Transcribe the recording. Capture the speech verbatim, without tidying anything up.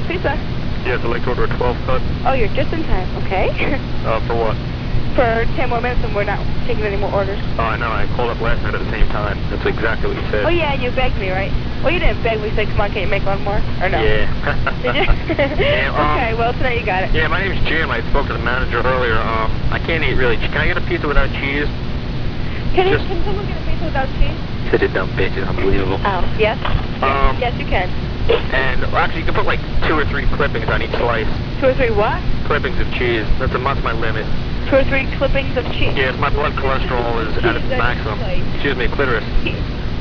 Domino's Pizza. Yeah, I'd like to order a twelve cut. Oh, you're just in time, okay? Uh, for what? For ten more minutes and we're not taking any more orders. Oh, I know, I called up last night at the same time. That's exactly what you said. Oh, yeah, you begged me, right? Well, you didn't beg me. You said, come on, can you make one more? Or no? Yeah. Did you? yeah um, okay, well, tonight you got it. Yeah, my name's Jim. I spoke to the manager earlier. Um, I can't eat really. Can I get a pizza without cheese? Can, you, Just, can someone get a pizza without cheese? Such a dumb bitch. It's unbelievable. Oh, yes? Um, yes, you can. And, well, actually, you can put like two or three clippings on each slice. Two or three what? Clippings of cheese. That's, a, that's my limit. Two or three clippings of cheese. Yes, my blood cholesterol is at its maximum. Excuse me, clitoris.